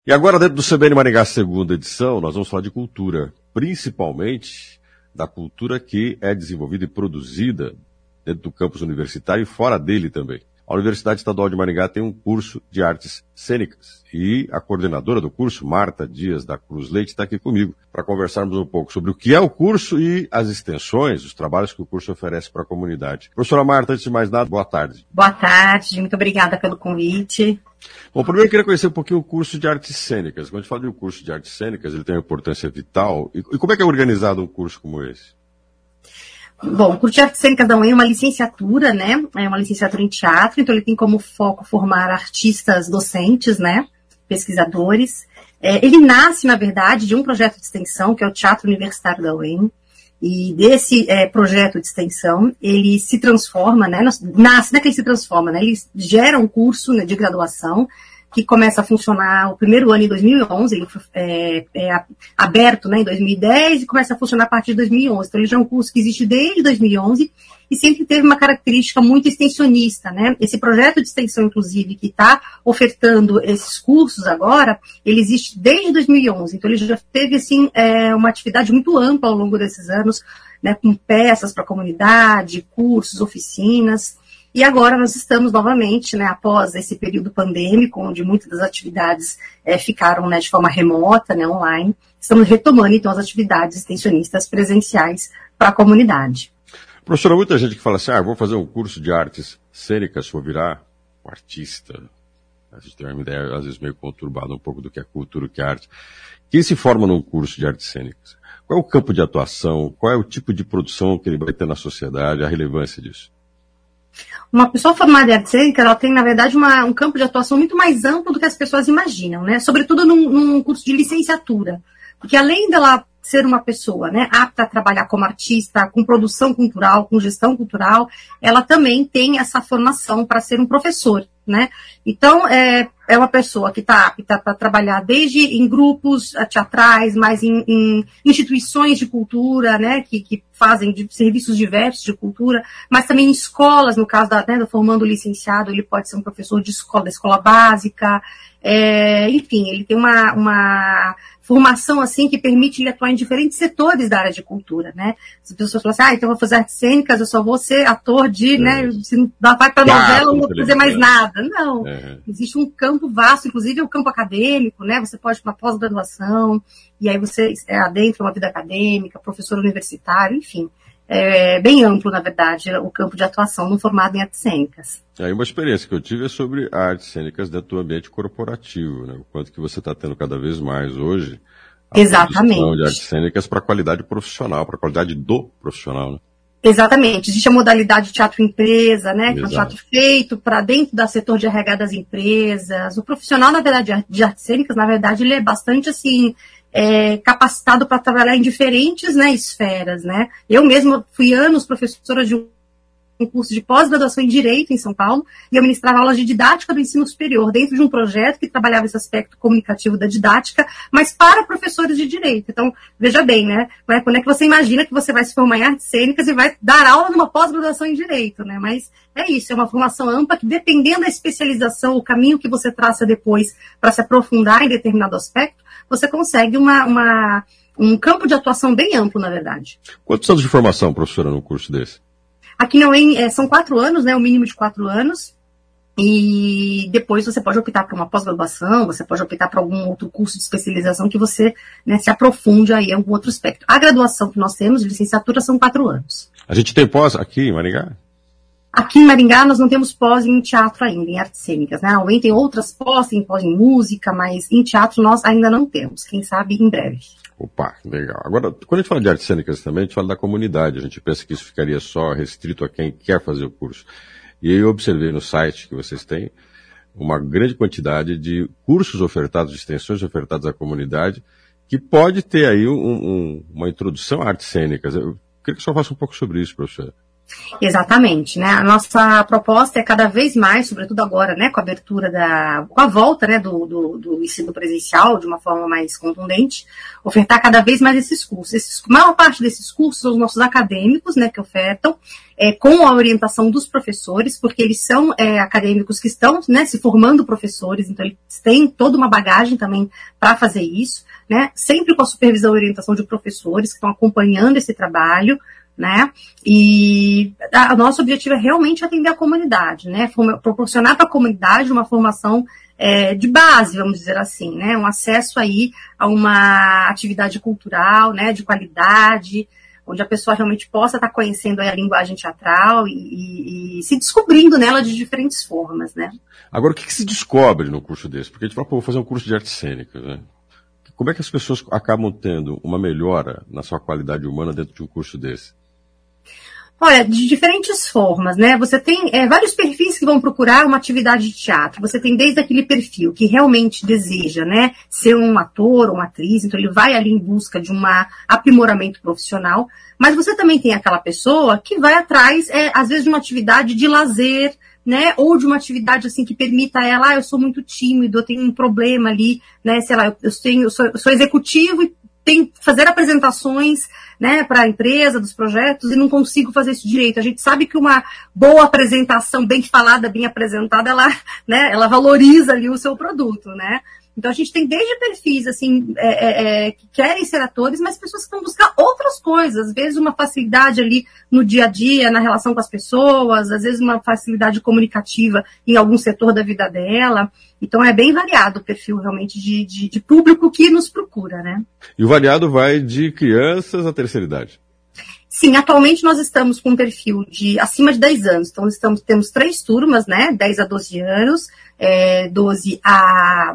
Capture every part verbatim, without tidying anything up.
E agora, dentro do C B N Maringá segunda edição, nós vamos falar de cultura, principalmente da cultura que é desenvolvida e produzida dentro do campus universitário e fora dele também. A Universidade Estadual de Maringá tem um curso de artes cênicas e a coordenadora do curso, Marta Dias da Cruz Leite, está aqui comigo para conversarmos um pouco sobre o que é o curso e as extensões, os trabalhos que o curso oferece para a comunidade. Professora Marta, antes de mais nada, boa tarde. Boa tarde, muito obrigada pelo convite. Bom, primeiro eu queria conhecer um pouquinho o curso de artes cênicas. Quando a gente fala de um curso de artes cênicas, ele tem uma importância vital. E como é que é organizado um curso como esse? Bom, o curso de artes cênicas da U E M é uma licenciatura, né? É uma licenciatura em teatro, então ele tem como foco formar artistas docentes, né? Pesquisadores. É, ele nasce, na verdade, de um projeto de extensão, que é o Teatro Universitário da U E M. E desse é, projeto de extensão, ele se transforma, né? Nasce, não é que ele se transforma, né? Ele gera um curso, né, de graduação que começa a funcionar o primeiro ano em dois mil e onze, ele foi é, é, aberto, né, em dois mil e dez e começa a funcionar a partir de dois mil e onze. Então ele já é um curso que existe desde dois mil e onze e sempre teve uma característica muito extensionista, né? Esse projeto de extensão, inclusive, que está ofertando esses cursos agora, ele existe desde dois mil e onze. Então ele já teve, assim, é, uma atividade muito ampla ao longo desses anos, né, com peças para a comunidade, cursos, oficinas. E agora nós estamos novamente, né, após esse período pandêmico, onde muitas das atividades é, ficaram, né, de forma remota, né, online, estamos retomando então as atividades extensionistas presenciais para a comunidade. Professora, muita gente que fala assim, ah, vou fazer um curso de artes cênicas, vou virar um artista. A gente tem uma ideia, às vezes, meio conturbada um pouco do que é cultura, o que é arte. Quem se forma num curso de artes cênicas? Qual é o campo de atuação? Qual é o tipo de produção que ele vai ter na sociedade? A relevância disso? Uma pessoa formada em arte cênica, ela tem, na verdade, uma, um campo de atuação muito mais amplo do que as pessoas imaginam, né? Sobretudo num, num curso de licenciatura. Porque além dela ser uma pessoa, né, apta a trabalhar como artista, com produção cultural, com gestão cultural, ela também tem essa formação para ser um professor, né? Então, é, é uma pessoa que está apta para trabalhar desde em grupos teatrais, mas em, em instituições de cultura, né, que, que fazem de serviços diversos de cultura, mas também em escolas, no caso da, né, do formando licenciado, ele pode ser um professor de escola, da escola básica, é, enfim, ele tem uma, uma formação assim que permite ele atuar em diferentes setores da área de cultura, né? As pessoas falam assim, ah, então eu vou fazer artes cênicas, eu só vou ser ator de, é. né, se não vai para novela, eu não vou fazer mais nada. Não, é. Existe um campo vasto, inclusive o campo acadêmico, né? Você pode ir para pós-graduação, e aí você é adentra uma vida acadêmica, professor universitário, enfim. É bem amplo, na verdade, o campo de atuação no formado em artes cênicas. Aí uma experiência que eu tive é sobre artes cênicas dentro do ambiente corporativo, né? O quanto que você está tendo cada vez mais hoje a Exatamente. produção de artes cênicas para a qualidade profissional, para a qualidade do profissional, né? Exatamente. Existe a modalidade teatro-empresa, né? Que é um teatro feito para dentro do setor de R H das empresas. O profissional, na verdade, de artes cênicas, na verdade, ele é bastante, assim, é, capacitado para trabalhar em diferentes, né, esferas, né? Eu mesma fui anos professora de um curso de pós-graduação em Direito em São Paulo, e eu ministrava aulas de didática do ensino superior, dentro de um projeto que trabalhava esse aspecto comunicativo da didática, mas para professores de Direito. Então, veja bem, né? Quando é que você imagina que você vai se formar em artes cênicas e vai dar aula numa pós-graduação em Direito, né? Mas é isso, é uma formação ampla que, dependendo da especialização, o caminho que você traça depois para se aprofundar em determinado aspecto, você consegue uma, uma, um campo de atuação bem amplo, na verdade. Quantos anos de formação, professora, num curso desse? Aqui na U E M é, são quatro anos, né, o mínimo de quatro anos, e depois você pode optar por uma pós-graduação, você pode optar por algum outro curso de especialização que você, né, se aprofunde aí em algum outro aspecto. A graduação que nós temos, de licenciatura, são quatro anos. A gente tem pós aqui em Maringá? Aqui em Maringá nós não temos pós em teatro ainda, em artes cênicas, né? A U E M tem outras pós, tem pós em música, mas em teatro nós ainda não temos, quem sabe em breve. Opa, legal. Agora, quando a gente fala de artes cênicas também, a gente fala da comunidade. A gente pensa que isso ficaria só restrito a quem quer fazer o curso. E aí eu observei no site que vocês têm uma grande quantidade de cursos ofertados, de extensões ofertadas à comunidade, que pode ter aí um, um, uma introdução a artes cênicas. Eu queria que o senhor faça um pouco sobre isso, professor. Exatamente, né? A nossa proposta é cada vez mais, sobretudo agora, né, com a abertura da, com a volta, né, do, do, do ensino presencial de uma forma mais contundente, ofertar cada vez mais esses cursos. Esses, a maior parte desses cursos são os nossos acadêmicos, né, que ofertam, é, com a orientação dos professores, porque eles são é, acadêmicos que estão, né, se formando professores, então eles têm toda uma bagagem também para fazer isso, né, sempre com a supervisão e orientação de professores que estão acompanhando esse trabalho, né? E o nosso objetivo é realmente atender a comunidade, né? Proporcionar para a comunidade uma formação é, de base, vamos dizer assim, né? Um acesso aí a uma atividade cultural, né? De qualidade, onde a pessoa realmente possa estar conhecendo a linguagem teatral e, e, e se descobrindo nela de diferentes formas, né? Agora, o que, que se descobre no curso desse? Porque a gente fala, pô, vou fazer um curso de artes cênicas, né? Como é que as pessoas acabam tendo uma melhora na sua qualidade humana dentro de um curso desse? Olha, de diferentes formas, né? Você tem é, vários perfis que vão procurar uma atividade de teatro. Você tem desde aquele perfil que realmente deseja, né, ser um ator ou uma atriz, então ele vai ali em busca de um aprimoramento profissional. Mas você também tem aquela pessoa que vai atrás, é, às vezes, de uma atividade de lazer, né, ou de uma atividade assim que permita a ela, ah, eu sou muito tímido, eu tenho um problema ali, né, sei lá, eu, eu, tenho, eu, sou, eu sou executivo e tenho que fazer apresentações, né, para a empresa, dos projetos, e não consigo fazer isso direito. A gente sabe que uma boa apresentação, bem falada, bem apresentada, ela, né, ela valoriza ali o seu produto, né. Então a gente tem desde perfis, assim, é, é, é, que querem ser atores, mas pessoas que vão buscar outras coisas, às vezes uma facilidade ali no dia a dia, na relação com as pessoas, às vezes uma facilidade comunicativa em algum setor da vida dela. Então é bem variado o perfil realmente de, de, de público que nos procura, né? E o variado vai de crianças à terceira idade? Sim, atualmente nós estamos com um perfil de acima de dez anos. Então estamos, temos três turmas, né? dez a doze anos, é, doze a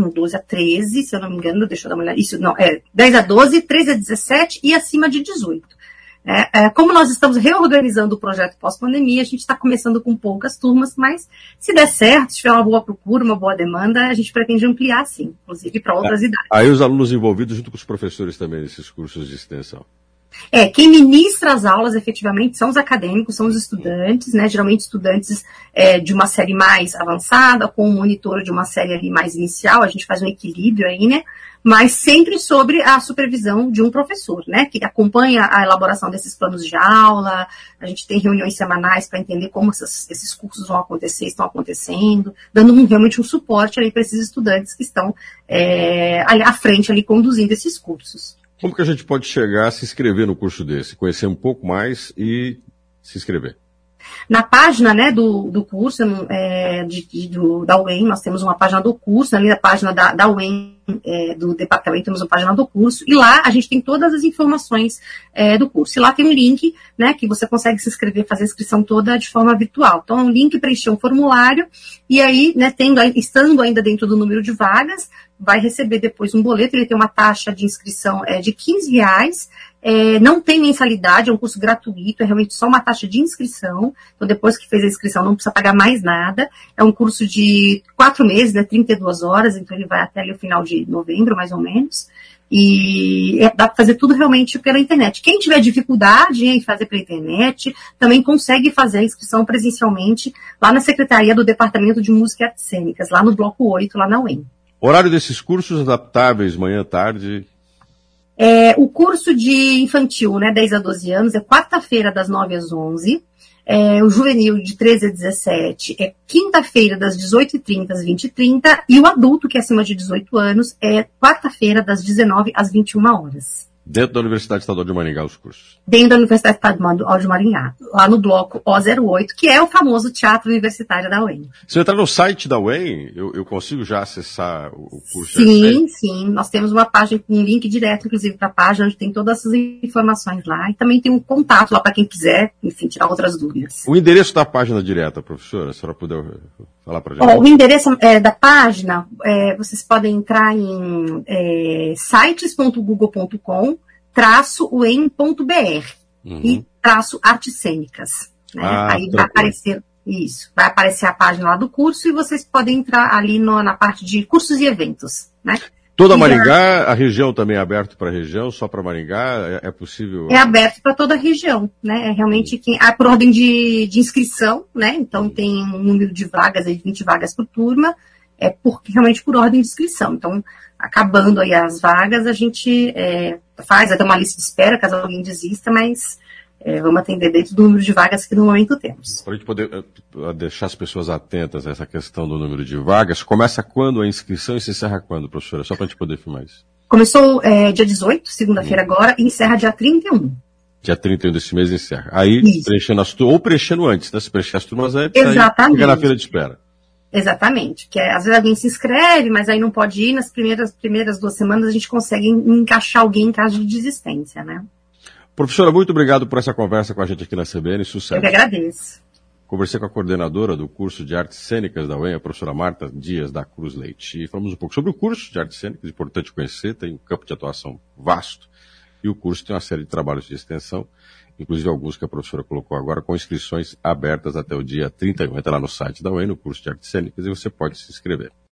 treze, se eu não me engano, deixa eu dar uma olhada. Isso, não, é dez a doze, treze a dezessete e acima de dezoito. É, é, como nós estamos reorganizando o projeto pós-pandemia, a gente está começando com poucas turmas, mas se der certo, se tiver uma boa procura, uma boa demanda, a gente pretende ampliar sim, inclusive para outras é, idades. Aí os alunos envolvidos junto com os professores também nesses cursos de extensão. É, quem ministra as aulas efetivamente são os acadêmicos, são os estudantes, né, geralmente estudantes é, de uma série mais avançada, com um monitor de uma série ali mais inicial, a gente faz um equilíbrio aí, né, mas sempre sobre a supervisão de um professor, né, que acompanha a elaboração desses planos de aula, a gente tem reuniões semanais para entender como essas, esses cursos vão acontecer, estão acontecendo, dando um, realmente um suporte ali para esses estudantes que estão é, à frente ali conduzindo esses cursos. Como que a gente pode chegar a se inscrever no curso desse? Conhecer um pouco mais e se inscrever? Na página, né, do, do curso, é, de, de, do, da U E M, nós temos uma página do curso, ali na página da, da U E M, é, do departamento, temos uma página do curso, e lá a gente tem todas as informações é, do curso. E lá tem um link, né, que você consegue se inscrever, fazer a inscrição toda de forma virtual. Então, é um link, preencher um formulário, e aí, né, tendo, estando ainda dentro do número de vagas, vai receber depois um boleto, ele tem uma taxa de inscrição é, de quinze reais, é, não tem mensalidade, é um curso gratuito, é realmente só uma taxa de inscrição, então depois que fez a inscrição não precisa pagar mais nada, é um curso de quatro meses, né, trinta e duas horas, então ele vai até ali o final de novembro, mais ou menos, e é, dá para fazer tudo realmente pela internet. Quem tiver dificuldade em fazer pela internet, também consegue fazer a inscrição presencialmente lá na Secretaria do Departamento de Música e Artes Cênicas, lá no Bloco oito, lá na U E M. Horário desses cursos adaptáveis, manhã, tarde? É, o curso de infantil, né, dez a doze anos, é quarta-feira das nove às onze. É, o juvenil de treze a dezessete é quinta-feira das dezoito e trinta às vinte e trinta. E o adulto, que é acima de dezoito anos, é quarta-feira das dezenove às vinte e uma horas. Dentro da Universidade Estadual de Maringá, os cursos? Dentro da Universidade Estadual de Maringá, lá no bloco O zero oito, que é o famoso Teatro Universitário da U E M. Se eu entrar no site da U E M, eu, eu consigo já acessar o curso? Sim, sim. Nós temos uma página com um link direto, inclusive, para a página, onde tem todas essas informações lá. E também tem um contato lá para quem quiser, enfim, tirar outras dúvidas. O endereço da página direta, professora, se a senhora puder falar para a gente. Ó, o endereço é, da página, é, vocês podem entrar em é, sites ponto google ponto com traço u e m ponto b r uhum. e traço artes cênicas. Né? Ah, aí vai aparecer isso, vai aparecer a página lá do curso e vocês podem entrar ali no, na parte de cursos e eventos, né? Toda Maringá, a região também é aberta para a região, só para Maringá, é, é possível? É aberto para toda a região, né? É realmente quem, ah, por ordem de, de inscrição, né? Então tem um número de vagas, aí vinte vagas por turma, é por, realmente por ordem de inscrição. Então, acabando aí as vagas, a gente é, faz até uma lista de espera, caso alguém desista, mas é, vamos atender dentro do número de vagas que no momento temos. Para a gente poder uh, deixar as pessoas atentas a essa questão do número de vagas, começa quando a inscrição e se encerra quando, professora? Só para a gente poder filmar isso. Começou é, dia dezoito, segunda-feira hum. agora, e encerra dia trinta e um. Dia trinta e um desse mês encerra. Aí, isso. preenchendo as turmas, ou preenchendo antes, né? Se preencher as turmas aí, Exatamente. Fica na fila de espera. Exatamente, que é, às vezes alguém se inscreve, mas aí não pode ir, nas primeiras, primeiras duas semanas a gente consegue encaixar alguém em caso de desistência, né? Professora, muito obrigado por essa conversa com a gente aqui na C B N, sucesso. Eu que agradeço. Conversei com a coordenadora do curso de Artes Cênicas da U E M, a professora Marta Dias da Cruz Leite. E falamos um pouco sobre o curso de Artes Cênicas, importante conhecer, tem um campo de atuação vasto, e o curso tem uma série de trabalhos de extensão, inclusive alguns que a professora colocou agora, com inscrições abertas até o dia trinta e um. Entra lá no site da U E M, no curso de Artes Cênicas, e você pode se inscrever.